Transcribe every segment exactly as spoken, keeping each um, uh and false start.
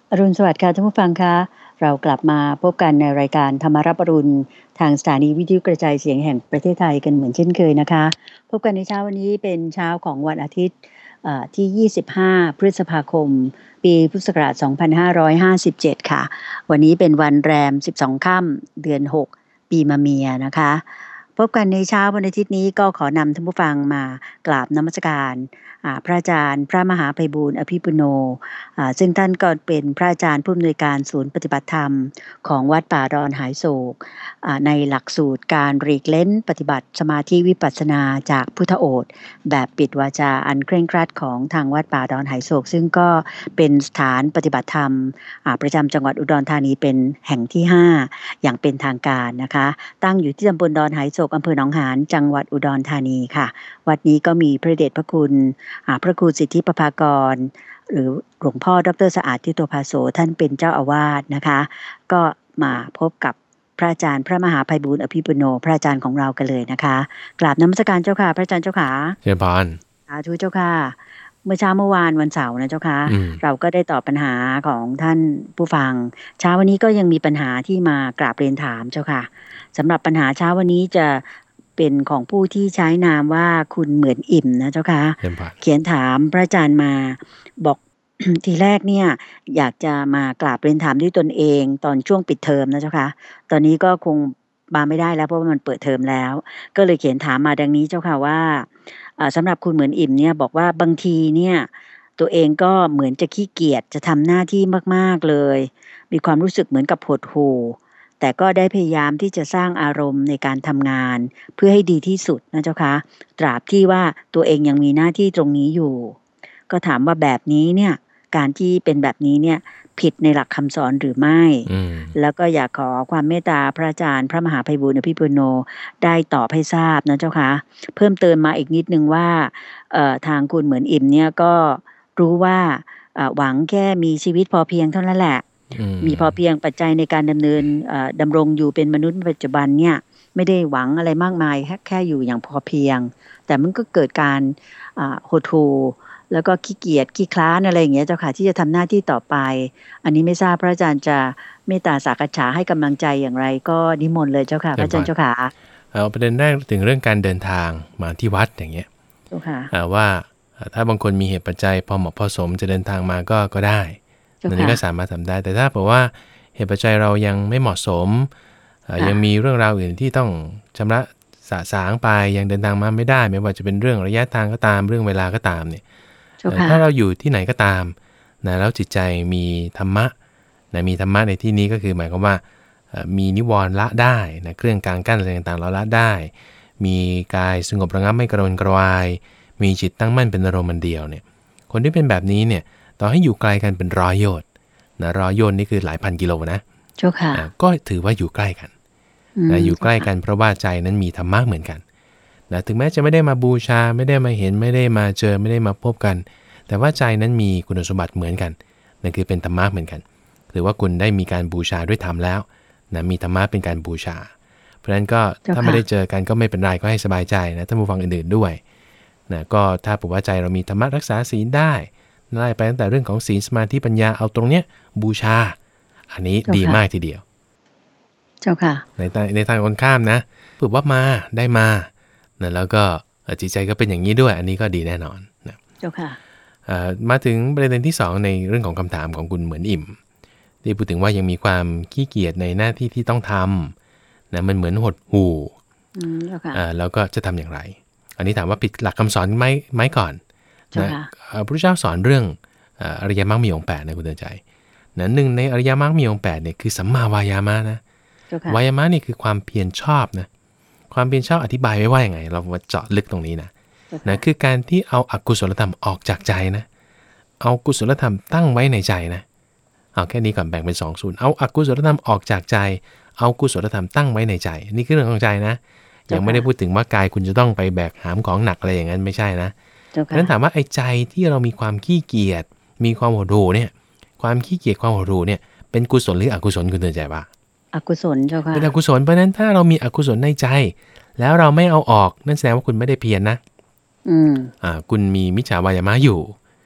อรุณสวัสดิ์ค่ะท่านผู้ฟังคะเรากลับมาพบกันในรายการธรรมารับอรุณทางสถานีวิทยุกระจายเสียงแห่งประเทศไทยกันเหมือนเช่นเคยนะคะพบกันในเช้าวันนี้เป็นเช้าของวันอาทิตย์เอ่อที่ยี่สิบห้าพฤษภาคมปีพุทธศักราชสองพันห้าร้อยห้าสิบเจ็ดค่ะวันนี้เป็นวันแรมสิบสองค่ำเดือนหกปีมะเมียนะคะพบกันในเช้าวันอาทิตย์นี้ก็ขอนำท่านผู้ฟังมากราบนมัสการอ่าพระอาจารย์พระมหาไพบูลย์อภิปุโน อ่าซึ่งท่านก็เป็นพระอาจารย์ผู้อำนวยการศูนย์ปฏิบัติธรรมของวัดป่าดอนหายโศกอ่าในหลักสูตรการหลีกเล้นปฏิบัติสมาธิวิปัสสนาจากพุทธโอษฐ์แบบปิดวาจาอันเคร่งครัดของทางวัดป่าดอนหายโศกซึ่งก็เป็นสถานปฏิบัติธรรมอ่าประจำจังหวัดอุดรธานีเป็นแห่งที่ห้าอย่างเป็นทางการนะคะตั้งอยู่ที่ตำบลดอนหายโศกอำเภอหนองหานจังหวัดอุดรธานีค่ะวัดนี้ก็มีพระเดชพระคุณอ่าพระครูสิทธิประภากร หรือหลวงพ่อดรสะอาดทิโตภาโสท่านเป็นเจ้าอาวาสนะคะก็มาพบกับพระอาจารย์พระมหาไพบูลย์อภิปุโนพระอาจารย์ของเรากันเลยนะคะกราบนมัสการเจ้าค่ะพระอาจารย์เจ้าค่ะเจริญพรสาธุเจ้าค่ะเมื่อเช้าเมื่อวานวันเสาร์นะเจ้าค่ะเราก็ได้ตอบปัญหาของท่านผู้ฟังเช้าวันนี้ก็ยังมีปัญหาที่มากราบเรียนถามเจ้าค่ะสำหรับปัญหาเช้าวันนี้จะเป็นของผู้ที่ใช้นามว่าคุณเหมือนอิ่มนะเจ้าค่ะเขียนถามพระอาจารย์มาบอก ทีแรกเนี่ยอยากจะมากราบเรียนถามด้วยตนเองตอนช่วงปิดเทอมนะเจ้าค่ะตอนนี้ก็คงมาไม่ได้แล้วเพราะว่ามันเปิดเทอมแล้วก็เลยเขียนถามมาดังนี้เจ้าค่ะว่าอ่าสำหรับคุณเหมือนอิ่มเนี่ยบอกว่าบางทีเนี่ยตัวเองก็เหมือนจะขี้เกียจจะทำหน้าที่มากๆเลยมีความรู้สึกเหมือนกับหดหู่แต่ก็ได้พยายามที่จะสร้างอารมณ์ในการทำงานเพื่อให้ดีที่สุดนะเจ้าค่ะตราบที่ว่าตัวเองยังมีหน้าที่ตรงนี้อยู่ก็ถามว่าแบบนี้เนี่ยการที่เป็นแบบนี้เนี่ยผิดในหลักคำสอนหรือไม่แล้วก็อยากขอความเมตตาพระอาจารย์พระมหาไพบูลย์อภิปุโนได้ตอบให้ทราบนะเจ้าค่ะเพิ่มเติมมาอีกนิดนึงว่าเอ่อทางคุณเหมือนอิ่มเนี่ยก็รู้ว่าเอ่อหวังแค่มีชีวิตพอเพียงเท่านั้นแหละมีพอเพียงปัจจัยในการดำเนินเอ่อดำรงอยู่เป็นมนุษย์ในปัจจุบันเนี่ยไม่ได้หวังอะไรมากมายแค่แค่อยู่อย่างพอเพียงแต่มันก็เกิดการอ่าหดหู่แล้วก็ขี้เกียจขี้คลานอะไรอย่างเงี้ยเจ้าค่ะที่จะทำหน้าที่ต่อไปอันนี้ไม่ทราบพระอาจารย์จะเมตตาสักษาให้กำลังใจอย่างไรก็นิมนต์เลยเจ้าค่ะพระอาจารย์เจ้าค่ะเอาประเด็นแรกถึงเรื่องการเดินทางมาที่วัดอย่างเงี้ยเจ้าค่ะว่าถ้าบางคนมีเหตุปัจจัยพอเหมาะพอสมจะเดินทางมาก็ก็ได้อันนี้ก็สามารถทำได้แต่ถ้าบอกว่าเหตุปัจจัยเรายังไม่เหมาะสมยังมีเรื่องราวอื่นที่ต้องชำระสะสางไปยังเดินทางมาไม่ได้ไม่ว่าจะเป็นเรื่องระยะทางก็ตามเรื่องเวลาก็ตามเนี่ยถ้าเราอยู่ที่ไหนก็ตามนะแล้วจิตใจมีธรรมะนะมีธรรมะในที่นี้ก็คือหมายความว่ามีนิวรณ์ละได้นะเครื่องกลางกั้นอะไรต่างๆเราละได้มีกายสงบระงับไม่กระวนกระวายมีจิตตั้งมั่นเป็นอารมณ์เดียวเนี่ยคนที่เป็นแบบนี้เนี่ยต่อให้อยู่ไกลกันเป็นร้อยโยชน์นะร้อยโยชน์นี่คือหลายพันกิโลนะเจ้าค่ะก็ถือว่าอยู่ใกล้กันนะอยู่ใกล้กันเพราะว่าใจนั้นมีธรรมะเหมือนกันนะถึงแม้จะไม่ได้มาบูชาไม่ได้มาเห็นไม่ได้มาเจอไม่ได้มาพบกันแต่ว่าใจนั้นมีคุณสมบัติเหมือนกันนั่นคือเป็นธรรมะเหมือนกันหรือว่าคุณได้มีการบูชาด้วยธรรมแล้วนะมีธรรมะเป็นการบูชาเพราะฉะนั้นก็ถ้าไม่ได้เจอกันก็ไม่เป็นไรก็ให้สบายใจนะท่านผู้ฟังอื่นๆด้วยนะก็ถ้าบอกว่าใจเรามีธรรมะรักษาศีลได้ไล่ไปตั้งแต่เรื่องของศีลสมาธิปัญญาเอาตรงเนี้ยบูชาอันนี้ดีมากทีเดียวเจ้าค่ะในในทางคนข้ามนะฝึกว่ามาได้มานะแล้วก็จิตใจก็เป็นอย่างนี้ด้วยอันนี้ก็ดีแน่นอนนะเจ้าค่ะมาถึงประเด็นที่สองในเรื่องของคำถามของคุณเหมือนอิ่มที่พูดถึงว่ายังมีความขี้เกียจในหน้าที่ที่ต้องทำนะมันเหมือนหดหู่แล้วก็จะทำอย่างไรอันนี้ถามว่าผิดหลักคำสอนไหมไหมก่อนนะพระพุทธเจ้าสอนเรื่องอริยมรรคมีองค์แปดนะคุณเตือนใจนะหนึ่งในอริยมรรคมีองค์แปดเนี่ยคือสัมมาวายามะนะวายามะนี่คือความเพียรชอบนะความเพียรชอบอธิบายไว้ว่าอย่างไงเรามาเจาะลึกตรงนี้นะนะคือการที่เอาอกุศลธรรมออกจากใจนะเอากุศลธรรมตั้งไว้ในใจนะเอาแค่นี้ก่อนแบ่งเป็นสองส่วนเอาอกุศลธรรมออกจากใจเอากุศลธรรมตั้งไว้ในใจนี่คือเรื่องของใจนะยังไม่ได้พูดถึงว่ากายคุณจะต้องไปแบกหามของหนักอะไรอย่างนั้นไม่ใช่นะนั้นถามว่าไอ้ใจที่เรามีความขี้เกียจมีความหดหู่เนี่ยความขี้เกียจความหดหู่เนี่ยเป็นกุศลหรืออกุศลคุณเตือนใจป่ะอกุศลเจ้าค่ะเป็นอกุศลเพราะนั้นถ้าเรามีอกุศลในใจแล้วเราไม่เอาออกนั่นแสดงว่าคุณไม่ได้เพียรนะอืมอ่าคุณมีมิจฉาวายามะอยู่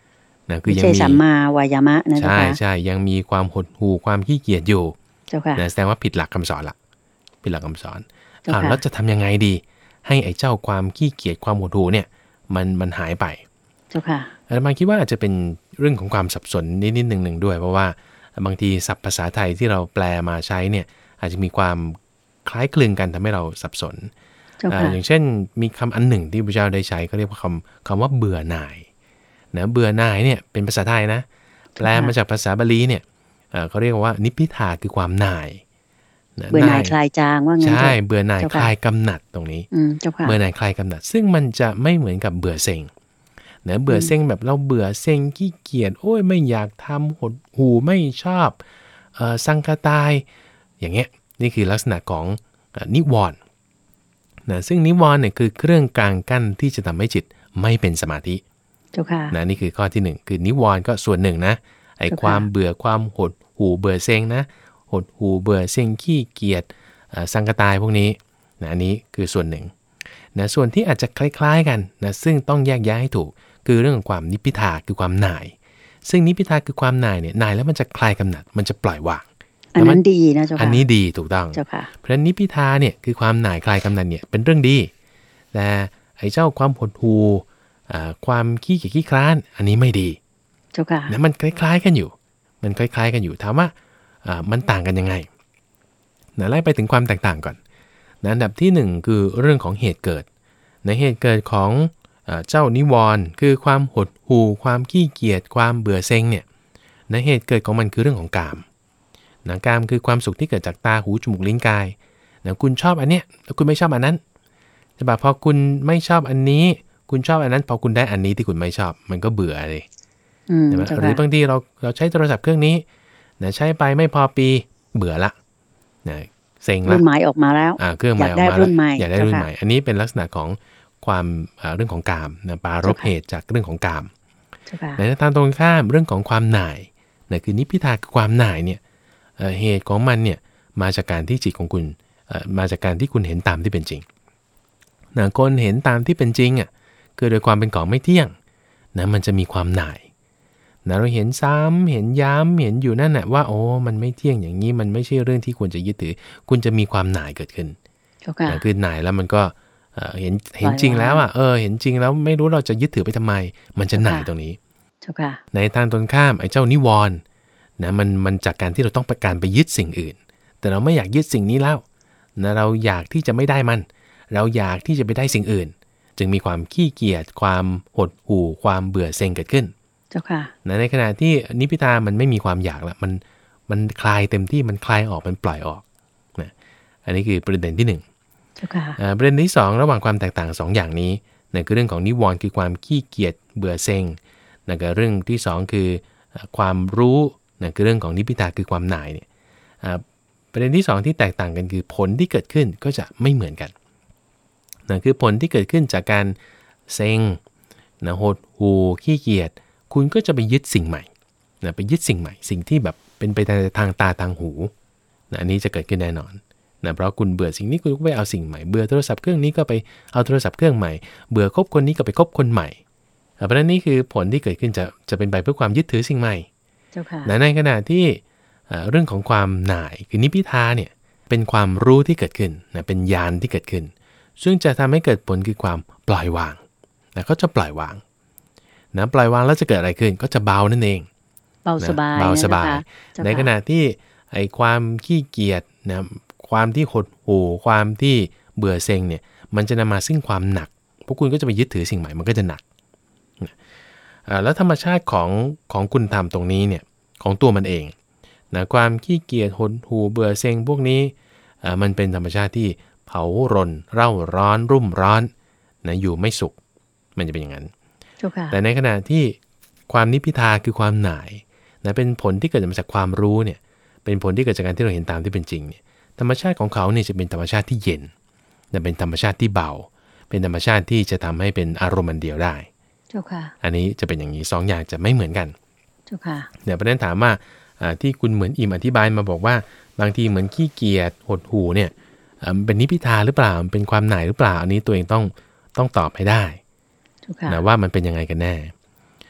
นะคือยังมีสัมมาวายามะนะเจ้าค่ะใช่ใช่ยังมีความหดหู่ความขี้เกียจอยู่เจ้าค่ะนะแสดงว่าผิดหลักคำสอนละผิดหลักคำสอนอ้าวแล้วจะทำยังไงดีให้ไอ้เจ้าความขี้เกียจความหดหู่เนี่ยมันมันหายไปเจ้าค่ะอาตมาคิดว่าอาจจะเป็นเรื่องของความสับสนนิดๆหนึ่งๆด้วยเพราะว่าบางทีศัพท์ภาษาไทยที่เราแปลมาใช้เนี่ยอาจจะมีความคล้ายคลึงกันทำให้เราสับสนอย่างเช่นมีคำอันหนึ่งที่พระเจ้าได้ใช้ก็เรียกว่าคำคำว่าเบื่อหน่ายนะเบื่อหน่ายเนี่ยเป็นภาษาไทยนะแปลมาจากภาษาบาลีเนี่ยเขาเรียกว่านิพพิทาคือความหน่ายเบื่อหน่ายคลายจางว่างั้นใช่เบื่อหน่ายคลายกำหนัดตรงนี้เบื่อหน่ายคลายกำหนัดซึ่งมันจะไม่เหมือนกับเบื่อเซ็งนะเบื่อเซ็งแบบเราเบื่อเซ็งขี้เกียจโอ้ยไม่อยากทำหดหูไม่ชอบเอ่อสังกตายอย่างเงี้ยนี่คือลักษณะของนิวรณ์นะซึ่งนิวรณ์เนี่ยคือเครื่องกลางกั้นที่จะทำให้จิตไม่เป็นสมาธินะนี่คือข้อที่หนึ่งคือนิวรณ์ก็ส่วนหนึ่งนะไอ้ความเบื่อความหดหูเบื่อเซ็งนะหดหูเบื่อเซ็งขี้เกียจสังกตายพวกนี้นะอันนี้คือส่วนหนึ่งนะส่วนที่อาจจะคล้ายๆกันนะซึ่งต้องแยกแยะให้ถูกคือเรื่องของความนิพพิทาคือความหน่ายซึ่งนิพพิทาคือความหน่ายเนี่ยหน่ายแล้วมันจะคลายกำหนัดมันจะปล่อยวางอันนั้นดีนะเจ้าค่ะอันนี้ดีถูกต้องเพราะฉะนั้นนิพพิทาเนี่ยคือความหน่ายคลายกำหนัดเนี่ยเป็นเรื่องดีแต่ไอ้เจ้าความหดหู่ความขี้เกียจขี้คร้านอันนี้ไม่ดีเจ้าค่ะนะมันคล้ายๆกันอยู่มันคล้ายๆกันอยู่ถามว่ามันต่างกันยังไงนะไล่ไปถึงความแตกต่างก่อนนะอันดับที่หนึ่งคือเรื่องของเหตุเกิดในเหตุเกิดของเจ้านิวรณ์คือความหดหู่ความขี้เกียจความเบื่อเซ็งเนี่ยในเหตุเกิดของมันคือเรื่องของกามนะกามคือความสุขที่เกิดจากตาหูจมูกลิ้นกายนะคุณชอบอันเนี้ยแล้วคุณไม่ชอบอันนั้นแต่แบบพอคุณไม่ชอบอันนี้คุณชอบอันนั้นพอคุณได้อันนี้ที่คุณไม่ชอบมันก็เบื่อเลยใช่ไหมหรือบางทีเราเราใช้โทรศัพท์เครื่องนี้นะใช้ไปไม่พอปีเบื่อละนะเซ็งละรุ่นใหม่ออกมาแล้วเครื่องใหม่ออกมาแล้วอยากได้รุ่นใหม่อันนี้เป็นลักษณะของความเรื่องของกามนะปารภเหตุจากเรื่องของกามในทางตรงข้ามเรื่องของความหน่ายนะคือนิพพิทาคือความหน่ายเนี่ยเหตุของมันเนี่ยมาจากการที่จิตของคุณมาจากการที่คุณเห็นตามที่เป็นจริงนะคนเห็นตามที่เป็นจริงอ่ะคือโดยความเป็นของไม่เที่ยงนะมันจะมีความหน่ายนะเราเห็นซ้ำเห็นย้ำเห็นอยู่นั่นแหละว่าโอ้มันไม่เที่ยงอย่างนี้มันไม่ใช่เรื่องที่ควรจะยึดถือคุณจะมีความหน่ายเกิดขึ้นนะคือหน่ายแล้วมันก็เห็นเห็นจริงแล้วอ่ะเออเห็นจริงแล้วไม่รู้เราจะยึดถือไปทำไมมันจะหน่ายตรงนี้ในทางตรงข้ามไอ้เจ้านิวรณ์นะมันมันจากการที่เราต้องประการไปยึดสิ่งอื่นแต่เราไม่อยากยึดสิ่งนี้แล้วนะเราอยากที่จะไม่ได้มันเราอยากที่จะไปได้สิ่งอื่นจึงมีความขี้เกียจความหดหู่ความเบื่อเซ็งเกิดขึ้นเจ้าค่ะนะในขณะที่นิพพิทามันไม่มีความอยากละมันมันคลายเต็มที่มันคลายออกมันปล่อยออกนะอันนี้คือประเด็นที่หนึ่งเจ้าค่ะประเด็นที่สองระหว่างความแตกต่างสองอย่างนี้นั่นคือเรื่องของนิวรณ์คือความขี้เกียจเบื่อเซ็งนั่นก็เรื่องที่สองคือความรู้นั่นคือเรื่องของนิพพิทาคือความหน่ายเนี่ยประเด็นที่สองที่แตกต่างกันคือผลที่เกิดขึ้นก็จะไม่เหมือนกันนั่นคือผลที่เกิดขึ้นจากการเซ็งนะหดหู่ขี้เกียจคุณก็จะไปยึดสิ่งใหม่นะไปยึดสิ่งใหม่สิ่งที่แบบเป็นไปทางตาทางหูนะอันนี้จะเกิดขึ้นแน่นอนนะเพราะคุณเบื่อสิ่งนี้คุณก็ไปเอาสิ่งใหม่เบื่อโทรศัพท์เครื่องนี้ก็ไปเอาโทรศัพท์เครื่องใหม่เบื่อคบคนนี้ก็ไปคบคนใหม่เพราะฉะนั้นนี่คือผลที่เกิดขึ้นจะจะเป็นไปเพื่อความยึดถือสิ่งใหม่นะในขณะที่เรื่องของความหน่ายคือนิพพิทาเนี่ยเป็นความรู้ที่เกิดขึ้นนะเป็นญาณที่เกิดขึ้นซึ่งจะทำให้เกิดผลคือความปล่อยวางนะก็จะปล่อยวางนะปล่อยวางแล้วจะเกิดอะไรขึ้นก็จะเบานั่นเองเบาสบายเบาสบายในขณะที่ไอ้ความขี้เกียจนะความที่หดหู่ความที่เบื่อเซ็งเนี่ยมันจะนำมาซึ่งความหนักพวกคุณก็จะไปยึดถือสิ่งใหม่มันก็จะหนักแล้วธรรมชาติของของคุณธรรมตรงนี้เนี่ยของตัวมันเองนะความขี้เกียจหดหู่เบื่อเซ็งพวกนี้มันเป็นธรรมชาติที่เผารนเร่าร้อนรุ่มร้อนนะอยู่ไม่สุขมันจะเป็นอย่างนั้นแต่ในขณะที่ความนิพพิทาคือความหน่ายนะเป็นผลที่เกิดมาจากความรู้เนี่ยเป็นผลที่เกิดจากการที่เราเห็นตามที่เป็นจริงเนี่ยธรรมชาติของเขาเนี่ยจะเป็นธรรมชาติที่เย็นนะเป็นธรรมชาติที่เบาเป็นธรรมชาติที่จะทำให้เป็นอารมณ์อันเดียวได้เจ้าค่ะอันนี้จะเป็นอย่างนี้สองอย่างจะไม่เหมือนกันเจ้าค่ะเนี่ยประเด็นถามว่าที่คุณเหมือนอิ่มอธิบายมาบอกว่าบางทีเหมือนขี้เกียจหดหู่เนี่ยมันเป็นนิพพิทาหรือเปล่ามันเป็นความหน่ายหรือเปล่าอันนี้ตัวเองต้องต้องตอบให้ได้นะว่ามันเป็นยังไงกันแน่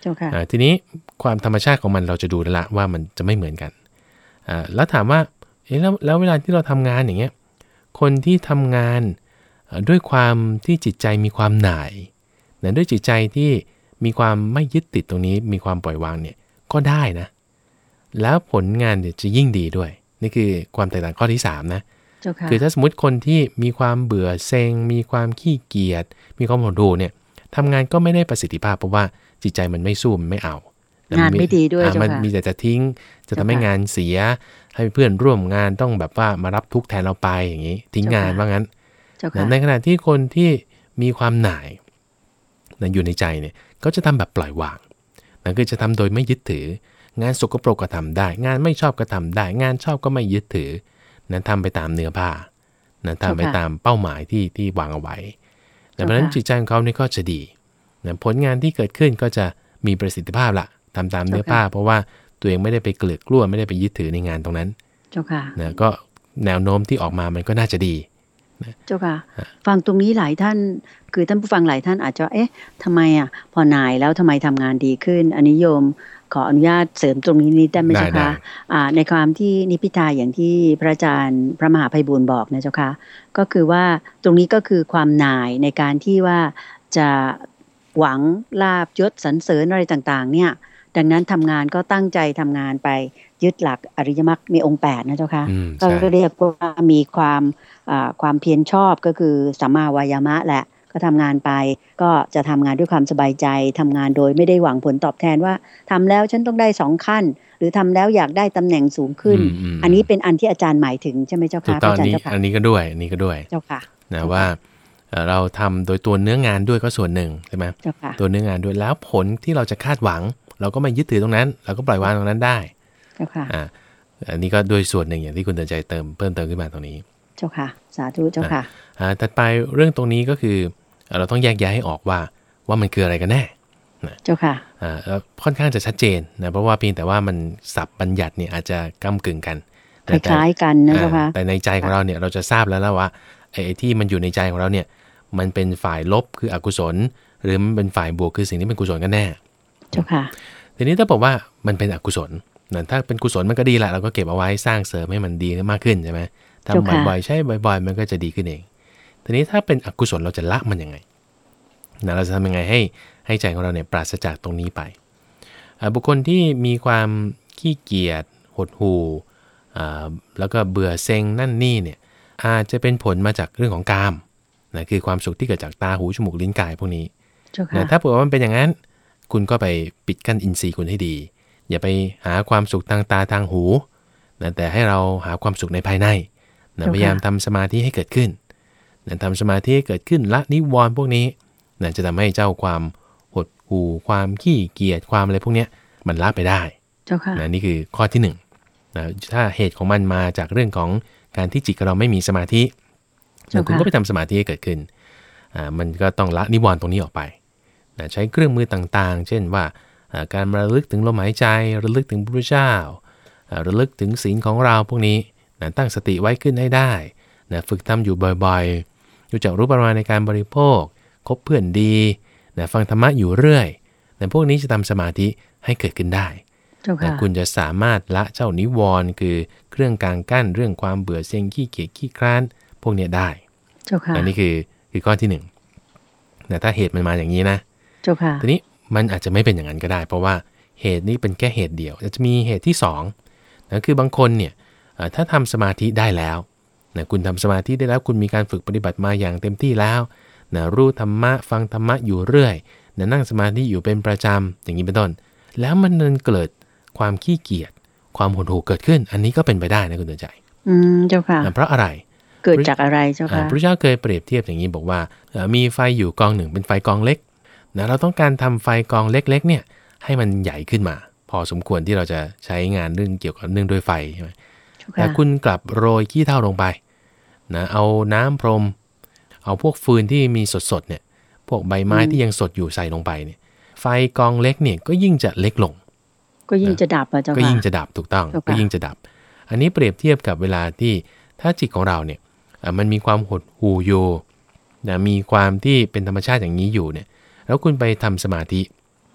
ทีนี้ความธรรมชาติของมันเราจะดูแล้วละว่ามันจะไม่เหมือนกันแล้วถามว่าเอ๊ะแล้วแล้วเวลาที่เราทำงานอย่างเงี้ยคนที่ทำงานด้วยความที่จิตใจมีความหน่ายนะด้วยจิตใจที่มีความไม่ยึดติดตรงนี้มีความปล่อยวางเนี่ยก็ได้นะแล้วผลงานเนี่ยจะยิ่งดีด้วยนี่คือความแตกต่างข้อที่สามนะคือถ้าสมมติคนที่มีความเบื่อเซ็งมีความขี้เกียจมีความหดหู่เนี่ยทำงานก็ไม่ได้ประสิทธิภาพเพราะว่าจิตใจมันไม่สู้มันไม่เอางานไม่ดีด้วยเจ้าค่ะมันมีแต่จะทิ้งจะทำให้งานเสียให้เพื่อนร่วมงานต้องแบบว่ามารับทุกข์แทนเราไปอย่างนี้ทิ้งงานว่างั้นในขณะที่คนที่มีความหน่ายนะอยู่ในใจเนี่ยก็จะทำแบบปล่อยวางนั่นคือจะทำโดยไม่ยึดถืองานสกปรกก็ทำได้งานไม่ชอบก็ทำได้งานชอบก็ไม่ยึดถือนั้นทำไปตามเนื้อผ้านั้นทำไปตามเป้าหมายที่ที่วางเอาไว้เพราะฉะนั้นจิตใจของเขาเนี่ยก็จะดีนะผลงานที่เกิดขึ้นก็จะมีประสิทธิภาพละทำตามเนื้อผ้าเพราะว่าตัวเองไม่ได้ไปเกลือกกลัวไม่ได้ไปยึดถือในงานตรงนั้นเจ้าค่ะนะก็แนวโน้มที่ออกมามันก็น่าจะดีเจ้าค่ะฟังตรงนี้หลายท่านคือท่านผู้ฟังหลายท่านอาจจะเอ๊ะทำไมอ่ะพอนายแล้วทำไมทำงานดีขึ้นอันนี้โยมขออนุญาตเสริมตรงนี้นิดได้ไหมเจ้าค่ะในความที่นิพิทาอย่างที่พระอาจารย์พระมหาไพบูลย์บอกนะเจ้าค่ะก็คือว่าตรงนี้ก็คือความหน่ายในการที่ว่าจะหวังลาภยศสรรเสริญอะไรต่างๆเนี่ยดังนั้นทำงานก็ตั้งใจทำงานไปยึดหลักอริยมรรคมีองค์แปดนะเจ้าค่ะก็เรียกว่ามีความความเพียรชอบก็คือสัมมาวายามะแหละก็ทำงานไปก็จะทำงานด้วยความสบายใจทำงานโดยไม่ได้หวังผลตอบแทนว่าทำแล้วฉันต้องได้สองขั้นหรือทำแล้วอยากได้ตำแหน่งสูงขึ้นอันนี้เป็นอันที่อาจารย์หมายถึงใช่ไหมเจ้าค่ะถูกต้องนี้อันนี้ก็ด้วยอันนี้ก็ด้วยเจ้าค่ะนะว่าเราทำโดยตัวเนื้องานด้วยก็ส่วนหนึ่งใช่ไหมตัวเนื้องานด้วยแล้วผลที่เราจะคาดหวังเราก็ไม่ยึดถือตรงนั้นเราก็ปล่อยวางตรงนั้นได้เจ้าค่ะอ่าอันนี้ก็โดยส่วนหนึ่งอย่างที่คุณเตือนใจเติมเพิ่มเติมขึ้นมาตรงนี้เจ้าค่ะสาธุเจ้าค่ะอ่าถัดไปเรื่องตรงนี้ก็คือเราต้องแยกแยะให้ออกว่าว่ามันคืออะไรกันแน่นะเจ้าค่ะอ่าค่อนข้างจะชัดเจนนะเพราะว่าเพียงแต่ว่ามันศัพท์บัญญัติเนี่ยอาจจะก้ำกึ่งกันคล้ายๆกันนะเจ้าค่ะแต่ในใจของเราเนี่ยเราจะทราบแล้วแล้วว่าไอ้ที่มันอยู่ในใจของเราเนี่ยมันเป็นฝ่ายลบคืออกุศลหรือมันเป็นฝ่ายบวกคือสิ่งที่เป็นกุศลกันแน่เจ้าค่ะทีนี้ถ้าบอกว่ามันเป็นอกุศลนะถ้าเป็นกุศลมันก็ดีแหละเราก็เก็บเอาไว้สร้างเสริมให้มันดีมากขึ้นใช่ไหมทำบ่อยๆใช่บ่อยๆมันก็จะดีขึ้นเองทีนี้ถ้าเป็นอกุศลเราจะละมันยังไงนะเราจะทำยังไงให้ให้ใจของเราเนี่ยปราศจากตรงนี้ไปบุคคลที่มีความขี้เกียจหดหู่แล้วก็เบื่อเซ็งนั่นนี่เนี่ยอาจจะเป็นผลมาจากเรื่องของกามนะคือความสุขที่เกิดจากตาหูจมูกลิ้นกายพวกนี้นะถ้าเผื่อว่ามันเป็นอย่างนั้นคุณก็ไปปิดกั้นอินทรีย์คุณให้ดีอย่าไปหาความสุขทางตาทางหูนะแต่ให้เราหาความสุขในภายในนะพยายามทำสมาธิให้เกิดขึ้นนะทำสมาธิให้เกิดขึ้นละนิวรณ์พวกนี้นะจะทำให้เจ้าความหดหู่ความขี้เกียจความอะไรพวกนี้มันละไปได้นะนี่คือข้อที่หนึ่งนะถ้าเหตุของมันมาจากเรื่องของการที่จิตเราไม่มีสมาธินะคุณก็ไปทำสมาธิให้เกิดขึ้นอ่ามันก็ต้องละนิวรณ์ตรงนี้ออกไปนะใช้เครื่องมือต่างๆเช่นว่าการระลึกถึงลมหายใจระลึกถึงพระพุทธเจ้าระลึกถึงศีลของเราพวกนี้นะตั้งสติไว้ขึ้นให้ได้นะฝึกทำอยู่บ่อยๆรู้จักรู้ประมาณในการบริโภคคบเพื่อนดีนะฟังธรรมะอยู่เรื่อยนะพวกนี้จะทำสมาธิให้เกิดขึ้นได้นะคุณจะสามารถละเจ้านิวรณ์คือเครื่องกลางกั้นเรื่องความเบื่อเซ็งขี้เกียจขี้คร้านพวกนี้ได้อันนี้คือคือข้อที่หนึ่งนะถ้าเหตุมันมาอย่างนี้นะทีนี้มันอาจจะไม่เป็นอย่างนั้นก็ได้เพราะว่าเหตุนี้เป็นแค่เหตุเดียวจะมีเหตุที่สองนะคือบางคนเนี่ยถ้าทำสมาธิได้แล้วนะคุณทำสมาธิได้แล้วคุณมีการฝึกปฏิบัติมาอย่างเต็มที่แล้วนะรู้ธรรมะฟังธรรมะอยู่เรื่อยนะนั่งสมาธิอยู่เป็นประจำอย่างนี้เป็นต้นแล้วมันนั้นเกิดความขี้เกียจความหดหู่เกิดขึ้นอันนี้ก็เป็นไปได้นะคุณเตือนใจอืมเจ้าค่ะเพราะอะไรเกิดจากอะไรเจ้าค่ะพระเจ้าเคยเปรียบเทียบอย่างนี้บอกว่ามีไฟอยู่กองหนึ่งเป็นไฟกองเล็กนะเราต้องการทำไฟกองเล็กๆเนี่ยให้มันใหญ่ขึ้นมาพอสมควรที่เราจะใช้งานเรื่องเกี่ยวกับเนื่องด้วยไฟใช่ไหมแต่คุณกลับโรยขี้เถ้าลงไปนะเอาน้ำพรมเอาพวกฟืนที่มีสดๆเนี่ยพวกใบไม้ที่ยังสดอยู่ใส่ลงไปเนี่ยไฟกองเล็กเนี่ยก็ยิ่งจะเล็กลงก็ยิ่งจะดับอ่ะเจ้าค่ะก็ยิ่งจะดับถูกต้องก็ยิ่งจะดับอันนี้เปรียบเทียบกับเวลาที่ถ้าจิตของเราเนี่ยมันมีความหดหู่อยู่นะมีความที่เป็นธรรมชาติอย่างนี้อยู่เนี่ยแล้วคุณไปทำสมาธิ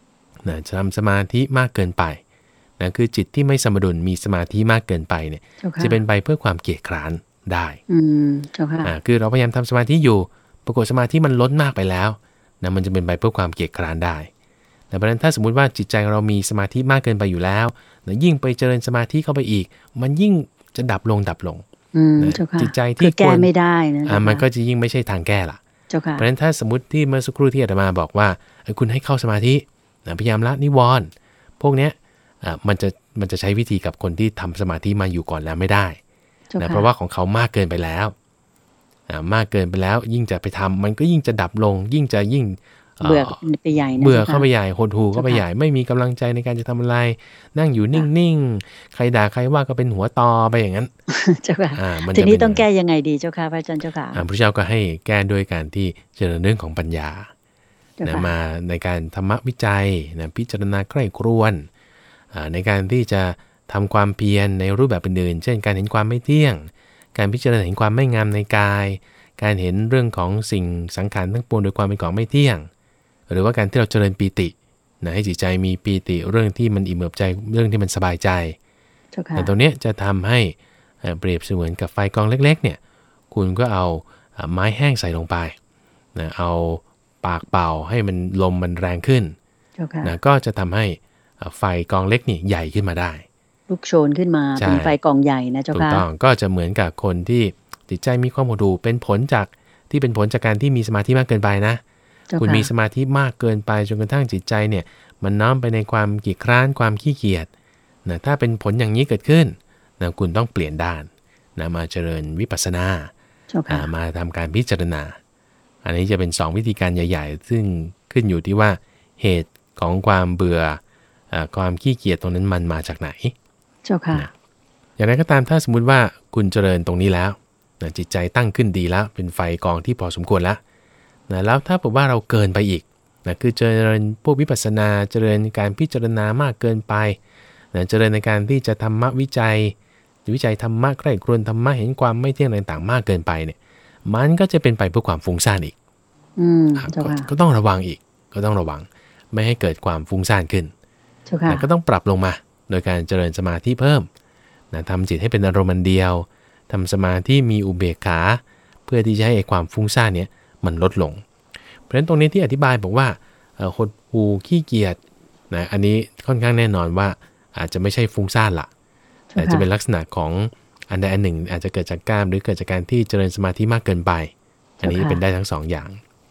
นะทำสมาธิมากเกินไปนะคือจิตที่ไม่สมดุลมีสมาธิมากเกินไปเนี่ยจะเป็นไปเพื่อความเกียจคร้านได้อืมเจ้าค่ะอ่าคือเราพยายามทำสมาธิอยู่ปรากฏสมาธิมันล้นมากไปแล้วนะมันจะเป็นไปเพื่อความเกียจคร้านได้แต่เพราะฉะนั้นถ้าสมมุติว่าจิตใจเรามีสมาธิมากเกินไปอยู่แล้วนะยิ่งไปเจริญสมาธิเข้าไปอีกมันยิ่งจะดับลงดับลงจิตใจที่แก้ไม่ได้นะอ่ามันก็จะยิ่งไม่ใช่ทางแก้ละเพราะฉะนั้นถ้าสมมติที่เมื่อสักครู่ที่อาตมาบอกว่าคุณให้เข้าสมาธินะพยายามละนิวรณ์พวกเนี้ยอ่ามันจะมันจะใช้วิธีกับคนที่ทำสมาธิมาอยู่ก่อนแล้วไม่ได้นะเพราะว่าของเขามากเกินไปแล้วอ่ามากเกินไปแล้วยิ่งจะไปทำมันก็ยิ่งจะดับลงยิ่งจะยิ่งเบื่อไปใหญ่เบื่อเข้าไปใหญ่หดหู่เข้าไปใหญ่ไม่มีกำลังใจในการจะทำอะไรนั่งอยู่นิ่งๆใครด่าใครว่าก็เป็นหัวตอไปอย่างนั้นเจ้าค่ะทีนี้ต้องแก้ยังไงดีเจ้าค่ะพระอาจารย์เจ้าค่ะพระเจ้าก็ให้แก้ด้วยการที่เจริญเรื่องของปัญญานะมาในการธรรมวิจัยนะพิจารณาใกล้ครวนในการที่จะทำความเพียรในรูปแบบอื่นๆเช่นการเห็นความไม่เที่ยงการพิจารณาเห็นความไม่งามในกายการเห็นเรื่องของสิ่งสังขารทั้งปวงโดยความเป็นของไม่เที่ยงหรือว่าการที่เราเจริญปีตินะให้จิตใจมีปีติเรื่องที่มันอิ่มเอิบใจเรื่องที่มันสบายใจแต่ตรงนี้จะทำให้เปรียบเสมือนกับไฟกองเล็กๆเนี่ยคุณก็เอาไม้แห้งใส่ลงไปนะเอาปากเป่าให้มันลมมันแรงขึ้นนะก็จะทำให้ไฟกองเล็กนี่ใหญ่ขึ้นมาได้ลุกโชนขึ้นมาเป็นไฟกองใหญ่นะเจ้าค่ะถูกต้องก็จะเหมือนกับคนที่จิตใจมีความหดหู่เป็นผลจากที่เป็นผลจากการที่มีสมาธิมากเกินไปนะคุณมีสมาธิมากเกินไปจนกระทั่งจิตใจเนี่ยมันน้อมไปในความเกียจคร้านความขี้เกียจนะถ้าเป็นผลอย่างนี้เกิดขึ้นนะคุณต้องเปลี่ยนด้านนะมาเจริญวิปัสสนามาทำการพิจารณาอันนี้จะเป็นสองวิธีการใหญ่ๆซึ่งขึ้นอยู่ที่ว่าเหตุของความเบื่อความขี้เกียจตรงนั้นมันมาจากไหนเจ้าค่ะอย่างไรก็ตามถ้าสมมุติว่าคุณเจริญตรงนี้แล้วนะจิตใจตั้งขึ้นดีแล้วเป็นไฟกองที่พอสมควรแล้วนะแล้วถ้าบอกว่าเราเกินไปอีกนะคือเจริญพวกวิปัสสนาเจริญการพิจารณามากเกินไปนะเจริญในการที่จะธรรมะวิจัยวิจัยธรรมะใกล้ครวนธรรมะเห็นความไม่เที่ยงต่างๆมากเกินไปเนี่ยมันก็จะเป็นไปเพื่อความฟุ้งซ่านอีกอืมก, ก็ต้องระวังอีกก็ต้องระวังไม่ให้เกิดความฟุ้งซ่านขึ้นนะก็ต้องปรับลงมาโดยการเจริญสมาธิเพิ่มนะทำจิตให้เป็นอารมณ์เดียวทำสมาธิมีอุเบกขาเพื่อที่จะให้ความฟุ้งซ่านเนี้ยมันลดลงเพราะฉะนั้นตรงนี้ที่อธิบายบอกว่าหดหู่ขี้เกียจนะอันนี้ค่อนข้างแน่นอนว่าอาจจะไม่ใช่ฟุ้งซ่านละแต่จะเป็นลักษณะของอันใดอันหนึ่งอาจจะเกิดจากกล้ามหรือเกิดจากการที่เจริญสมาธิมากเกินไปอันนี้เป็นได้ทั้งสองอย่าง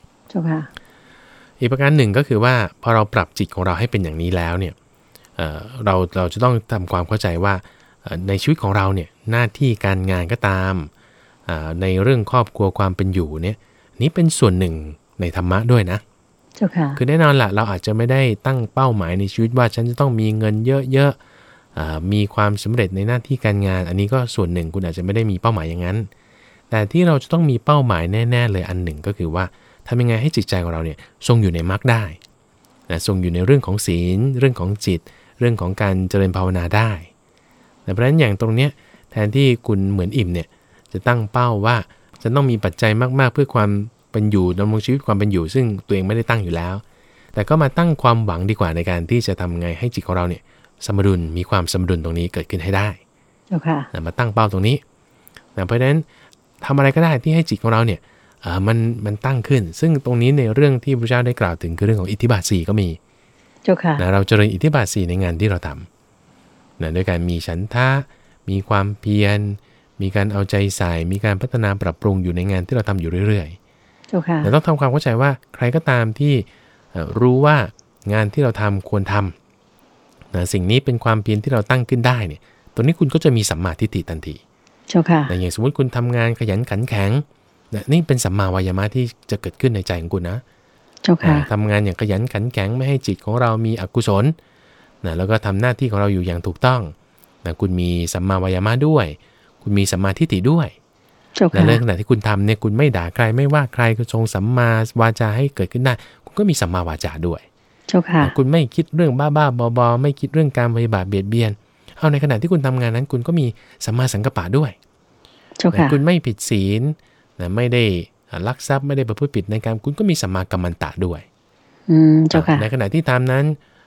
อีกประการหนึ่งก็คือว่าพอเราปรับจิตของเราให้เป็นอย่างนี้แล้วเนี่ย เอ่อ เราเราจะต้องทำความเข้าใจว่าในชีวิตของเราเนี่ยหน้าที่การงานก็ตามในเรื่องครอบครัวความเป็นอยู่เนี่ยนี้เป็นส่วนหนึ่งในธรรมะด้วยนะเจ้าค่ะคือแน่นอนละเราอาจจะไม่ได้ตั้งเป้าหมายในชีวิตว่าฉันจะต้องมีเงินเยอะๆมีความสำเร็จในหน้าที่การงานอันนี้ก็ส่วนหนึ่งคุณอาจจะไม่ได้มีเป้าหมายอย่างนั้นแต่ที่เราจะต้องมีเป้าหมายแน่ๆเลยอันหนึ่งก็คือว่าทำยังไงให้จิตใจของเราเนี่ยทรงอยู่ในมรรคได้นะทรงอยู่ในเรื่องของศีลเรื่องของจิตเรื่องของการเจริญภาวนาได้เพราะฉะนั้นอย่างตรงเนี้ยแทนที่คุณเหมือนอิ่มเนี่ยจะตั้งเป้าว่าจะต้องมีปัจจัยมากๆเพื่อความเป็นอยู่ดำรงชีวิตความเป็นอยู่ซึ่งตัวเองไม่ได้ตั้งอยู่แล้วแต่ก็มาตั้งความหวังดีกว่าในการที่จะทำไงให้จิตของเราเนี่ยสมดุลมีความสมดุลตรงนี้เกิดขึ้นให้ได้เจ้าค่ะมาตั้งเป้าตรงนี้เพราะฉะนั้นทำอะไรก็ได้ที่ให้จิตของเราเนี่ยมันมันตั้งขึ้นซึ่งตรงนี้ในเรื่องที่พระเจ้าได้กล่าวถึงคือเรื่องของอิทธิบาทสี่ก็มีเจ้าค่ะเราเจริญอิทธิบาทสี่ในงานที่เราทำนะด้วยการมีฉันทะมีความเพียรมีการเอาใจใส่มีการพัฒนาปรับปรุงอยู่ในงานที่เราทำอยู่เรื่อยๆเจ้าค่ะแต่ต้องทำความเข้าใจว่าใครก็ตามที่รู้ว่างานที่เราทำควรทำนะสิ่งนี้เป็นความเพียรที่เราตั้งขึ้นได้เนี่ยตรงนี้คุณก็จะมีสัมมาทิฏฐิทันทีเจ้าค่ะอย่างสมมติคุณทำงานขยันขันแข็งนะนี่เป็นสัมมาวายามะที่จะเกิดขึ้นในใจของคุณนะเจ้าค่ะทำงานอย่างขยันขันแข็งไม่ให้จิตของเรามีอกุศลนะแล้วก็ทำหน้าที่ของเราอยู่อย่างถูกต้องนะคุณมีสัมมาวายามะด้วยคุณมีสัมมาทิฏฐิด้วยในเรื่องขณะที่คุณทำเนี่ยคุณไม่ด่าใครไม่ว่าใครคุณทรงสัมมาวาจาให้เกิดขึ้นได้คุณก็มีสัมมาวาจาด้วยเจ้าค่ะคุณไม่คิดเรื่องบ้าๆบอๆไม่คิดเรื่องการพยาบาทเบียดเบียนเอาในขณะที่คุณทำงานนั้นคุณก็มีสัมมาสังกัปปะด้วยเจ้าค่ะคุณไม่ผิดศีลนะไม่ได้ลักทรัพย์ไม่ได้ประพฤติผิดในการคุณก็มีสัมมากัมมันตะด้วยอืมเจ้าค่ะในขณะที่ตามนั้น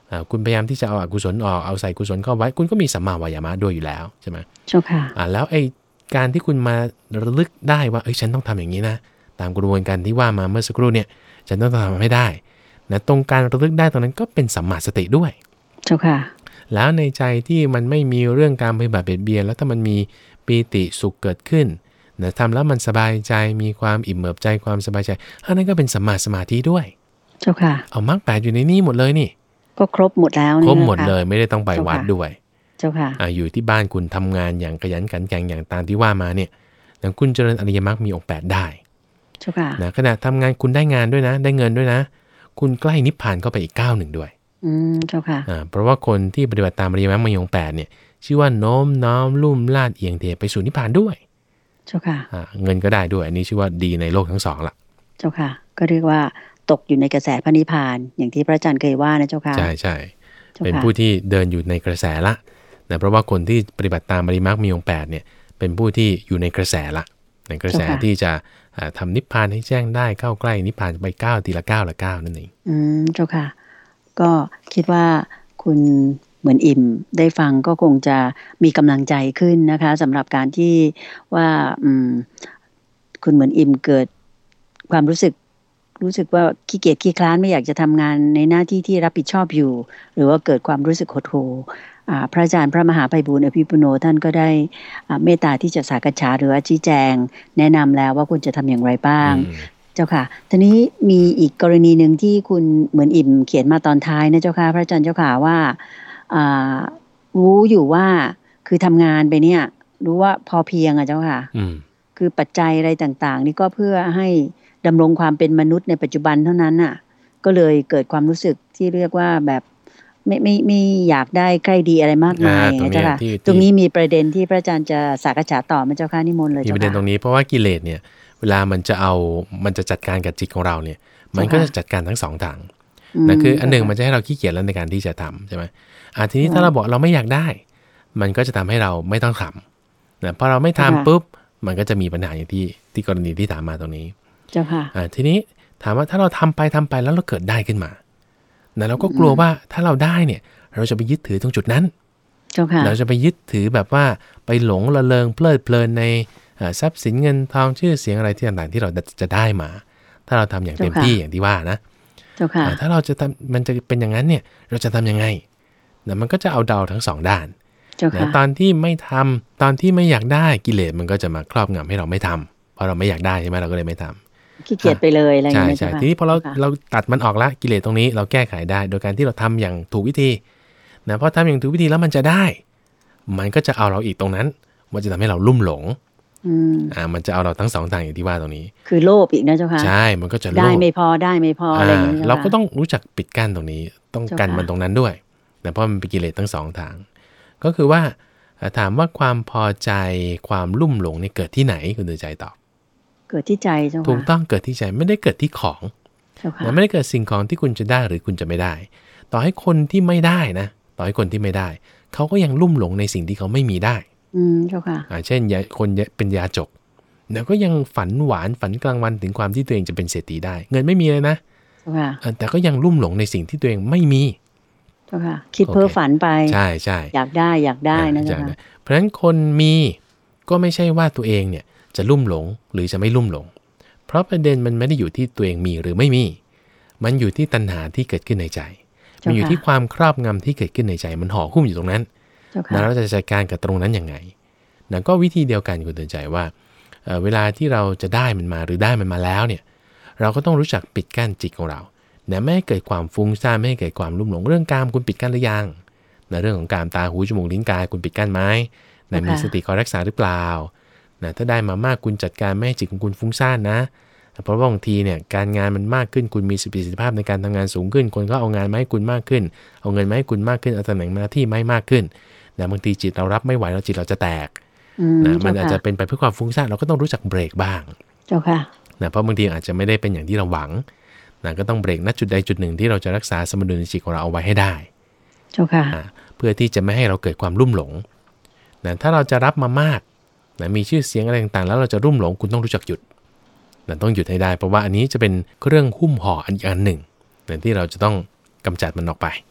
คุณพยายามที่จะเอาอกุศลออกเอาใส่กุศลเข้าไว้คุณก็มีสัมมาวายามะด้วยอยู่แล้วใช่ไหมเจ้าค่ะอ่าแล้วไอ้การที่คุณมาระลึกได้ว่าเอ้ยฉันต้องทำอย่างนี้นะตามกระบวนการที่ว่ามาเมื่อสักครู่เนี่ยฉันต้องทำให้ได้นะตรงการระลึกได้ตรงนั้นก็เป็นสัมมาสติด้วยเจ้าค่ะแล้วในใจที่มันไม่มีเรื่องการปฏิบัติเบียดเบียนแล้วถ้ามันมีปีติสุขเกิดขึ้นนะทำแล้วมันสบายใจมีความอิ่มเอิบใจความสบายใจอันนั้นก็เป็นสัมมาสมาธิด้วยเจ้าค่ะเอามรรคแปดอยู่ในนี้หมดเลยนี่ก็ครบหมดแล้วครบหมดเลยไม่ได้ต้องไปวัดด้วยเจ้าค่ะอ่าอยู่ที่บ้านคุณทำงานอย่างขยันขันแข็งอย่างตามที่ว่ามาเนี่ยนะคุณเจริญอริยมรรคมีองค์แปดได้เจ้าค่ะนะขณะทำงานคุณได้งานด้วยนะได้เงินด้วยนะคุณใกล้นิพพานเข้าไปอีกก้าวหนึ่งด้วยอืมเจ้าค่ะอ่าเพราะว่าคนที่ปฏิบัติตามอริยมรรคมีองค์แปดเนี่ยชื่อว่าโน้มน้อมลุ่มลาดเอียงเทไปสู่นิพพานด้วยเจ้าค่ะอ่าเงินก็ได้ด้วยอันนี้ชื่อว่าดีในโลกทั้งสองละเจ้าค่ะก็เรียกว่าตกอยู่ในกระแสพระนิพพานอย่างที่พระอาจารย์เคยว่านะเจ้าค่ะใช่ใช่เป็นผู้ที่เดินอยู่ในกระแสละนะเพราะว่าคนที่ปฏิบัติตามอริยมรรคมีองค์แปดเนี่ยเป็นผู้ที่อยู่ในกระแสละในกระแสที่จะทำนิพพานให้แจ้งได้เข้าใกล้นิพพานไปก้าวทีละก้าวละก้าวนั่นเองอืมเจ้าค่ะก็คิดว่าคุณเหมือนอิ่มได้ฟังก็คงจะมีกำลังใจขึ้นนะคะสำหรับการที่ว่าอืมคุณเหมือนอิ่มเกิดความรู้สึกรู้สึกว่าขี้เกียจขี้คร้านไม่อยากจะทำงานในหน้าที่ที่รับผิดชอบอยู่หรือว่าเกิดความรู้สึกหดหู่พระอาจารย์พระมหาไพบูลย์อภิปุโนท่านก็ได้เมตตาที่จะสักษาหรือว่าชี้แจงแนะนำแล้วว่าคุณจะทำอย่างไรบ้างเจ้าค่ะทีนี้มีอีกกรณีหนึ่งที่คุณเหมือนอิ่มเขียนมาตอนท้ายนะเจ้าค่ะพระอาจารย์เจ้าค่ะว่ารู้อยู่ว่าคือทำงานไปเนี่ยรู้ว่าพอเพียงอ่ะเจ้าค่ะคือปัจจัยอะไรต่างๆนี่ก็เพื่อให้ดำรงความเป็นมนุษย์ในปัจจุบันเท่านั้นน่ะก็เลยเกิดความรู้สึกที่เรียกว่าแบบไม่ไม่ไม่อยากได้ใกล้ดีอะไรมากมายนะเจ้าค่ะตรงนี้มีประเด็นที่พระอาจารย์จะสักษาต่อมาเจ้าค่ะนิมนต์เลยเจ้าค่ะมีประเด็นตรงนี้เพราะว่ากิเลสเนี่ยเวลามันจะเอามันจะจัดการกับจิตของเราเนี่ยมันก็จะจัดการทั้งสองทางนั่นคืออันหนึ่งมันจะให้เราขี้เกียจแล้วในการที่จะทำใช่ไหมอ่าทีนี้ถ้าเราบอกเราไม่อยากได้มันก็จะทำให้เราไม่ต้องทำนะพอเราไม่ทำปุ๊บมันก็จะมีปัญหาอย่างที่ที่กรณีที่ถามมาตรงนี้เจ้าค่ะอ่าทีนี้ถามว่าถ้าเราทำไปทำไปแล้วเราเกิดได้ขึ้นมานะเราก็กลัวว่าถ้าเราได้เนี่ยเราจะไปยึดถือตรงจุดนั้นเจ้าค่ะเราจะไปยึดถือแบบว่าไปหลงระเริงเพลิดเพลินในทรัพย์สินเงินทองชื่อเสียงอะไรที่ต่างๆที่เราจะได้มาถ้าเราทำอย่างเต็มที่อย่างที่ว่านะเจ้าค่ะถ้าเราจะทำมันจะเป็นอย่างนั้นเนี่ยเราจะทำยังไงนะมันก็จะเอาเดาทั้งสองด้านนะตอนที่ไม่ทำตอนที่ไม่อยากได้กิเลสมันก็จะมาครอบงำให้เราไม่ทำเพราะเราไม่อยากได้ใช่ไหมเราก็เลยไม่ทำขี้เกียจไปเลยอะไรอย่างเงี้ยใช่ใช่ทีนี้พอเราเราตัดมันออกละกิเลสตรงนี้เราแก้ไขได้โดยการที่เราทำอย่างถูกวิธีนะพอทำอย่างถูกวิธีแล้วมันจะได้มันก็จะเอาเราอีกตรงนั้นมันจะทำให้เราลุ่มหลงอ่ามันจะเอาเราทั้งสองทางอย่างที่ว่าตรงนี้คือโลภอีกนะเจ้าค่ะใช่มันก็จะได้ไม่พอได้ไม่พออะไรอย่างเงี้ยเราก็ต้องรู้จักปิดกั้นตรงนี้ต้องกันมันตรงนั้นด้วยนะเพราะมันเป็นกิเลสทั้งสองทางก็คือว่าถามว่าความพอใจความลุ่มหลงนี่เกิดที่ไหนคุณตื่นใจตอบเกิดที่ใจเจ้าค่ะถูกต้องเกิดที่ใจไม่ได้เกิดที่ของนะไม่ได้เกิดสิ่งของที่คุณจะได้หรือคุณจะไม่ได้ต่อให้คนที่ไม่ได้นะต่อให้คนที่ไม่ได้เขาก็ยังลุ่มหลงในสิ่งที่เขาไม่มีได้อืมเจ้าค่ะอ่าเช่นคนเป็นยาจกแล้วก็ยังฝันหวานฝันกลางวันถึงความที่ตัวเองจะเป็นเศรษฐีได้เงินไม่มีเลยนะแต่ก็ยังลุ่มหลงในสิ่งที่ตัวเองไม่มีเจ้าค่ะคิดเพ้อฝันไปใช่ใช่อยากได้อยากได้นะเจ้าค่ะเพราะฉะนั้นคนมีก็ไม่ใช่ว่าตัวเองเนี่ยจะลุ่มหลงหรือจะไม่ลุ่มหลงเพราะประเด็นมันไม่ได้อยู่ที่ตัวเองมีหรือไม่มีมันอยู่ที่ตัณหาที่เกิดขึ้นในใจมันอยู่ที่ความครอบงำที่เกิดขึ้นในใจมันห่อหุ้มอยู่ตรงนั้นแล้วเราจะจัดการกับตรงนั้นยังไงนั่นก็วิธีเดียวกันคุณเตือนใจว่า เ, เวลาที่เราจะได้มันมาหรือได้มันมาแล้วเนี่ยเราก็ต้องรู้จักปิดกั้นจิตของเรานะไม่ให้เกิดความฟุ้งซ่านไม่ให้เกิดความลุ่มหลงเรื่องกามคุณปิดกั้นหรือยังนะเรื่องของกามตาหูจมูกลิ้นกายคุณปิดกั้นไหมนะมีสติคอยรักษาหรือเปล่านะถ้าได้มามากคุณจัดการไม่ให้จิตของคุณฟุ้งซ่านนะเพราะว่าบางทีเนี่ยการงานมันมากขึ้นคุณมีประสิทธิภาพในการทำงานสูงขึ้นคนก็เอางานมาให้คุณมากขึ้นเอาเงินมาให้คุณมากขึ้นเอาตำแหน่งหน้าที่ไม่มากขึ้นนะบางทีจิตเรารับไม่ไหวแล้วจิตเราจะแตกนะมันอาจจะเป็นไปเพื่อความฟุ้งซ่านเราก็ต้องรู้จักเบรกบ้างเจ้าค่ะนะเพราะบางทีอาจจะไม่ได้เป็นอย่างที่เราหวังนะก็ต้องเบรกณจุดใดจุดหนึ่งที่เราจะรักษาสมดุลในจิตของเราเอาไว้ให้ได้เจ้าค่ะเพื่อที่จะไม่ให้เราเกิดความลุ่มหลงนะถ้าเราจะรับมามากนะมีชื่อเสียงอะไรต่างๆแล้วเราจะรุ่มหลงคุณต้องรู้จักหยุดนะต้องหยุดให้ได้เพราะว่าอันนี้จะเป็นเรื่องหุ้มห่ออันอีกอันหนึ่งนะที่เราจะต้องกำจัดมันออกไป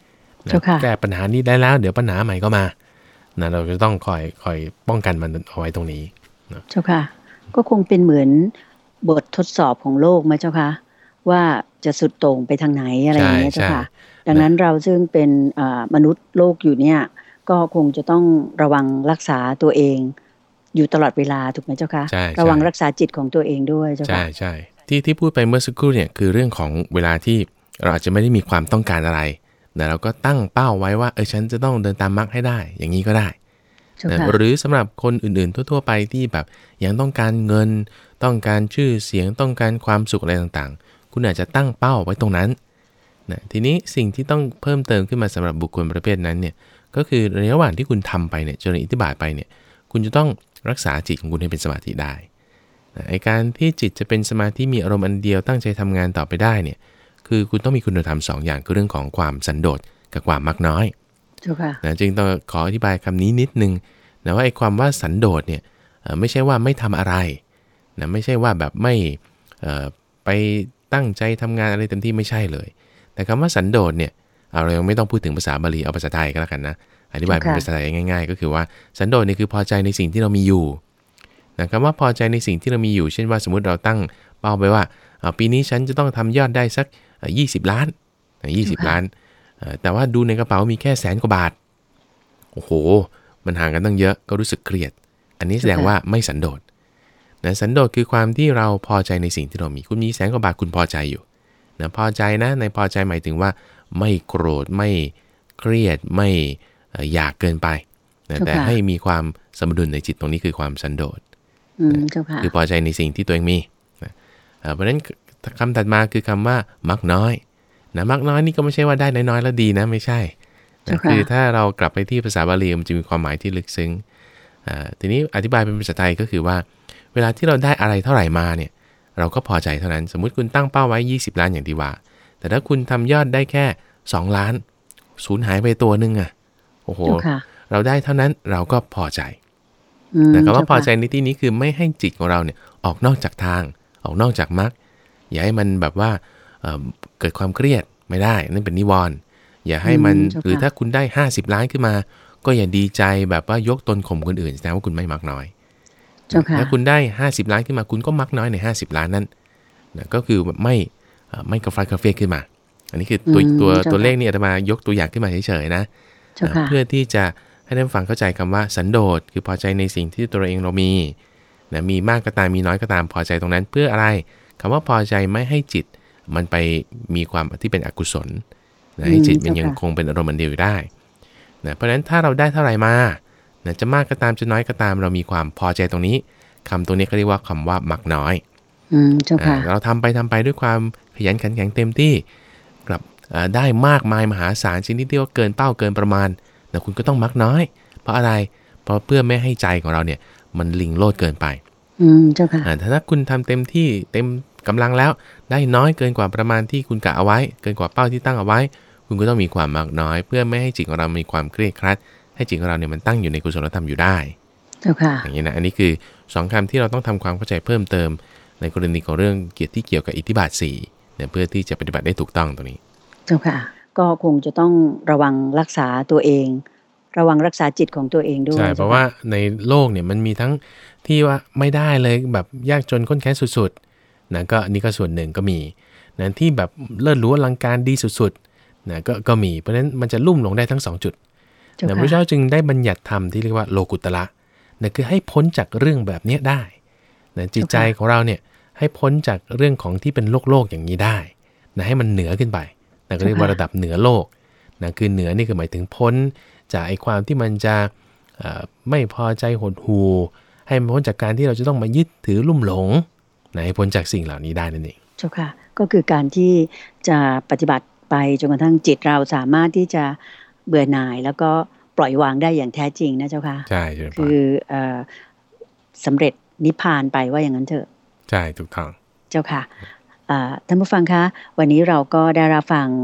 แก้ปัญหานี้ได้แล้วเดี๋ยวปัญหาใหม่ก็มานะเราจะต้องคอยคอยป้องกันมันเอาไว้ตรงนี้นะเจ้าค่ะก็คงเป็นเหมือนบททดสอบของโลกไหมเจ้าค่ะว่าจะสุดโต่งไปทางไหนอะไรอย่างเงี้ยเจ้าค่ะดังนั้นเราซึ่งเป็นมนุษย์โลกอยู่เนี่ยก็คงจะต้องระวังรักษาตัวเองอยู่ตลอดเวลาถูกไหมเจ้าค่ะระวังรักษาจิตของตัวเองด้วยเจ้าค่ะใช่ใช่ที่ที่พูดไปเมื่อสักครู่เนี่ยคือเรื่องของเวลาที่เราอาจจะไม่ได้มีความต้องการอะไรแต่เราก็ตั้งเป้าไว้ว่าเออฉันจะต้องเดินตามมรรคให้ได้อย่างนี้ก็ได้หรือสำหรับคนอื่นๆทั่วๆไปที่แบบยังต้องการเงินต้องการชื่อเสียงต้องการความสุขอะไรต่างๆคุณอาจจะตั้งเป้าไว้ตรงนั้นนะทีนี้สิ่งที่ต้องเพิ่มเติมขึ้นมาสำหรับบุคคลประเภทนั้นเนี่ยก็คือในระหว่างที่คุณทำไปเนี่ยเจริญอิทธิบาทไปเนี่ยคุณจะต้องรักษาจิตของคุณให้เป็นสมาธิได้ไอ้การที่จิตจะเป็นสมาธิมีอารมณ์อันเดียวตั้งใจทำงานต่อไปได้เนี่ยคือคุณต้องมีคุณธรรมสองอย่างคือเรื่องของความสันโดษกับความมักน้อยนะจึงต้องขออธิบายคำนี้นิดนึงนะว่าไอ้ความว่าสันโดษเนี่ยไม่ใช่ว่าไม่ทำอะไรนะไม่ใช่ว่าแบบไม่ไปตั้งใจทำงานอะไรเต็มที่ไม่ใช่เลยแต่คำว่าสันโดษเนี่ยเรายังไม่ต้องพูดถึงภาษาบาลีเอาภาษาไทยก็แล้วกันนะอธิบายเป็นภาษาไทยง่ายๆก็คือว่าสันโดษนี่คือพอใจในสิ่งที่เรามีอยู่นะคำว่าพอใจในสิ่งที่เรามีอยู่เช่นว่าสมมุติเราตั้งเป้าไปว่าปีนี้ฉันจะต้องทำยอดได้สักยี่สิบล้านยี่สิบล้านแต่ว่าดูในกระเป๋ามีแค่แสนกว่าบาทโอ้โหมันห่างกันตั้งเยอะก็รู้สึกเครียดอันนี้แสดงว่าไม่สันโดษนะสันโดษคือความที่เราพอใจในสิ่งที่เรามีคุณมีแสนกว่าบาทคุณพอใจอยู่นะพอใจนะในพอใจหมายถึงว่าไม่โกรธไม่เครียดไม่อยากเกินไปนะแต่ให้มีความสมดุลในจิตตรงนี้คือความสันโดษคือพอใจในสิ่งที่ตัวเองมีนะเพราะฉะนั้นคำถัดมาคือคำว่ามักน้อยนะมักน้อยนี่ก็ไม่ใช่ว่าได้น้อยๆแล้วดีนะไม่ใช่นะคือถ้าเรากลับไปที่ภาษาบาลีมันจะมีความหมายที่ลึกซึ้งทีนี้อธิบายเป็นภาษาไทยก็คือว่าเวลาที่เราได้อะไรเท่าไหร่มาเนี่ยเราก็พอใจเท่านั้นสมมุติคุณตั้งเป้าไว้ยี่สิบล้านอย่างที่ว่าแต่ถ้าคุณทำยอดได้แค่สองล้านสูญหายไปตัวนึงอ่ะโอ้โหเราได้เท่านั้นเราก็พอใจแต่คำว่าพอใจในที่นี้คือไม่ให้จิตของเราเนี่ยออกนอกจากทางออกนอกจากมรรคอย่าให้มันแบบว่า เ, เกิดความเครียดไม่ได้นั่นเป็นนิวรณ์อย่าให้มันหรือถ้าคุณได้ห้าสิบล้านขึ้นมาก็อย่าดีใจแบบว่ายกตนข่มคนอื่นแสดงว่าคุณไม่มักน้อยถ้าคุณได้ห้าสิบล้านขึ้นมาคุณก็มักน้อยในห้าสิบล้านนั้นนะก็คือไม่ไม่กระฟายกระเฟียขึ้นมาอันนี้คือตัวตัวตัวเลขนี่อาตมายกตัวอย่างขึ้นมาเฉยๆนะเพื่อที่จะให้ท่านฟังเข้าใจคำว่าสันโดษคือพอใจในสิ่งที่ตัวเองเรามีนะมีมากก็ตามมีน้อยก็ตามพอใจตรงนั้นเพื่ออะไรคำว่าพอใจไม่ให้จิตมันไปมีความที่เป็นอกุศลนะให้จิตมันยังคงเป็นอารมณ์เดียวอยู่ได้นะเพราะฉะนั้นถ้าเราได้เท่าไหร่มานะจะมากก็ตามจะน้อยก็ตามเรามีความพอใจตรงนี้คำตัวนี้ก็เรียกว่าคำว่ามักน้อยเราทำไปทำไปด้วยความขยันขันแข็งเต็มที่กลับได้มากมายมหาศาลชนิดที่ว่าเกินเป้าเกินประมาณนะคุณก็ต้องมักน้อยเพราะอะไรเพราะเพื่อไม่ให้ใจของเราเนี่ยมันลิงโลดเกินไปอืมเจ้าค่ะถ้าคุณทำเต็มที่เต็มกำลังแล้วได้น้อยเกินกว่าประมาณที่คุณกะเอาไว้เกินกว่าเป้าที่ตั้งเอาไว้คุณก็ต้องมีความมักน้อยเพื่อไม่ให้จิตของเรามีความเครียดครัดให้จิตของเราเนี่ยมันตั้งอยู่ในกุศลธรรมอยู่ได้เจ้าค่ะอย่างนี้นะอันนี้คือสองคำที่เราต้องทำความเข้าใจเพิ่มเติมในกรณีของเรื่องเกียรติที่เกี่ยวกับอิทธิบาทสี่เนี่ยเพื่อที่จะปฏิบัติได้ถูกต้องตรงนี้เจ้าค่ะก็คงจะต้องระวังรักษาตัวเองระวังรักษาจิตของตัวเองด้วยใช่เพราะว่าในโลกเนี่ยมันมีทั้งที่ว่าไม่ได้เลยแบบยากจนข้นแค้นสุดๆนะก็นี่ก็ส่วนหนึ่งก็มีนะที่แบบเลิศหรูอลังการดีสุดๆนะก็ก็มีเพราะฉะนั้นมันจะลุ่มลงได้ทั้งสองจุดนะพระเจ้าจึงได้บัญญัติธรรมที่เรียกว่าโลกุตระนะคือให้พ้นจากเรื่องแบบนี้ได้นะจิตใจของเราเนี่ยให้พ้นจากเรื่องของที่เป็นโลกโลกอย่างนี้ได้นะให้มันเหนือขึ้นไปนะก็เรียกว่าระดับเหนือโลกนะคือเหนือนี่คือหมายถึงพ้นจากไอ้ความที่มันจะไม่พอใจหดหู่ให้มันพ้นจากการที่เราจะต้องมายึดถือลุ่มหลงนะให้พ้นจากสิ่งเหล่านี้ได้นั่นเองเจ้าค่ะก็คือการที่จะปฏิบัติไปจนกระทั่งจิตเราสามารถที่จะเบื่อหน่ายแล้วก็ปล่อยวางได้อย่างแท้จริงนะเจ้าค่ะใช่คือสำเร็จนิพพานไปว่าอย่างนั้นเถอะใช่ถูกต้องเจ้าค่ะท่านผู้ฟังคะวันนี้เราก็ได้รับฟัง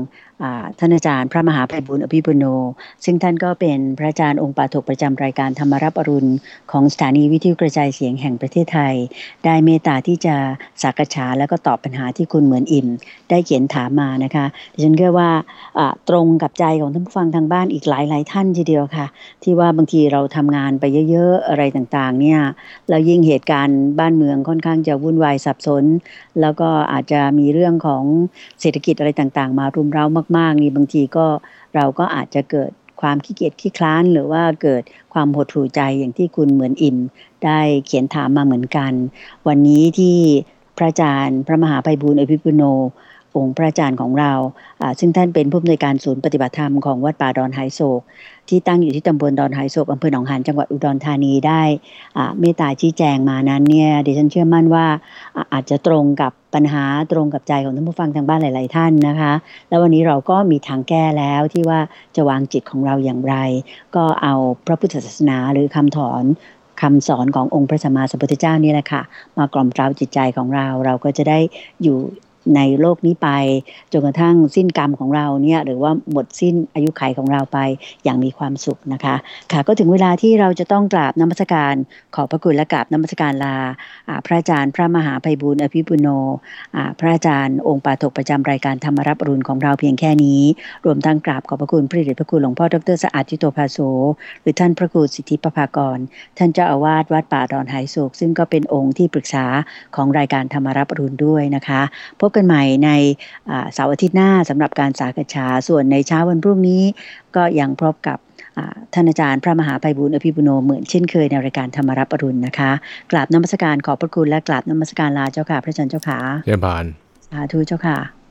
ท่านอาจารย์พระมหาไพบูลย์อภิปุโนซึ่งท่านก็เป็นพระอาจารย์องค์ปาถกประจำรายการธรรมรับอรุณของสถานีวิทยุกระจายเสียงแห่งประเทศไทยได้เมตตาที่จะสักษาแล้วก็ตอบปัญหาที่คุณเหมือนอิ่มได้เขียนถามมานะคะดิฉันก็ว่าตรงกับใจของท่านผู้ฟังทางบ้านอีกหลายๆท่านทีเดียวค่ะที่ว่าบางทีเราทำงานไปเยอะๆอะไรต่างๆเนี่ยแล้วยิ่งเหตุการณ์บ้านเมืองค่อนข้างจะวุ่นวายสับสนแล้วก็อาจจะมีเรื่องของเศรษฐกิจอะไรต่างๆมารุมเร้ามากๆนี่บางทีก็เราก็อาจจะเกิดความขี้เกียจขี้คลานหรือว่าเกิดความหดหู่ใจอย่างที่คุณเหมือนอิ่มได้เขียนถามมาเหมือนกันวันนี้ที่พระอาจารย์พระมหาไพบูลย์อภิปุโนองค์พระอาจารย์ของเราซึ่งท่านเป็นผู้อำนวยการศูนย์ปฏิบัติธรรมของวัดป่าดอนไหโศกที่ตั้งอยู่ที่ตำบลดอนไหโศกอำเภอหนองหานจังหวัดอุดรธานีได้เมตตาชี้แจงมานั้นเนี่ยดิฉันเชื่อมั่นว่าอาจจะตรงกับปัญหาตรงกับใจของท่านผู้ฟังทางบ้านหลายๆท่านนะคะแล้ววันนี้เราก็มีทางแก้แล้วที่ว่าจะวางจิตของเราอย่างไรก็เอาพระพุทธศาสนาหรือคำถอนคำสอนขององค์พระสัมมาสัมพุทธเจ้านี่แหละค่ะมากล่อมเกลาจิตใจของเราเราก็จะได้อยู่ในโลกนี้ไปจนกระทั่งสิ้นกรรมของเราเนี่ยหรือว่าหมดสิ้นอายุขัยของเราไปอย่างมีความสุขนะคะค่ะก็ถึงเวลาที่เราจะต้องกราบนมัสการขอบพระคุณและกราบนมัสการลาพระอาจารย์พระมหาไพบูลย์อภิปุโนพระอาจารย์องค์ปาถกประจำรายการธรรมรับอรุณของเราเพียงแค่นี้รวมทั้งกราบขอบพระคุณพระเดชพระคุณหลวงพ่อดร.สะอาดจิโตภาโสหรือท่านพระครูสิทธิประภากรท่านเจ้าอาวาสวัดป่าดอนไหโศกซึ่งก็เป็นองค์ที่ปรึกษาของรายการธรรมรับอรุณด้วยนะคะพบกันใหม่ในเสาร์อาทิตย์หน้าสำหรับการสักษาส่วนในเช้าวันพรุ่งนี้ก็ยังพบกับท่านอาจารย์พระมหาไพบูลย์อภิปุโนเหมือนเช่นเคยในรายการธรรมรับอรุณนะคะกราบนมัสการขอบพระคุณและกราบนมัสการลาเจ้าค่ะพระอาจารย์เจ้าค่ะเรียบร้อยสาธุเจ้าค่ะ